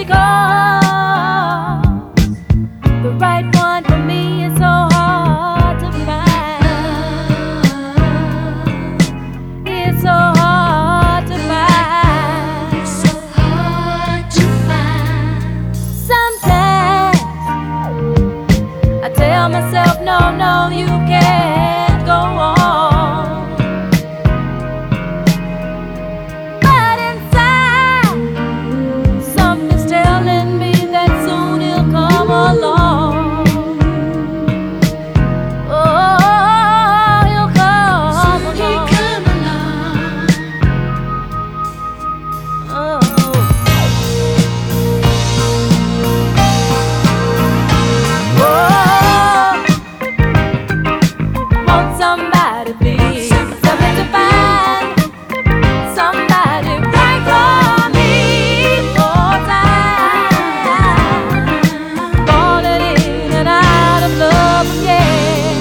'cause the right one for me is so hard to find. It's so hard to find. It's so hard to find. Sometimes I tell myself, no, no, you can't go on. But inside, something's telling me that soon he'll come along. Oh, he'll come Soon he along. come along. Oh. Want somebody, please. Something to find. Somebody right for me. For time. Falling in and out of love again.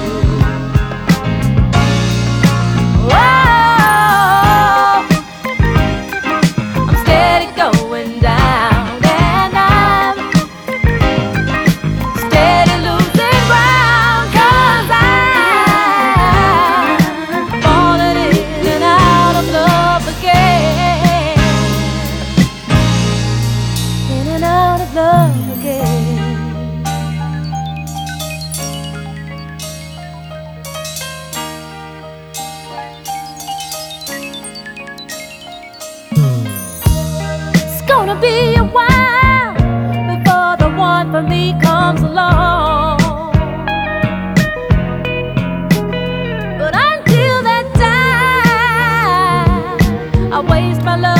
Whoa. I'm steady going down, and I'm steady losing ground, 'cause I'm falling in and out of love again. In and out of love again. It's gonna be a while before the one for me comes along. But until that time, I waste my love.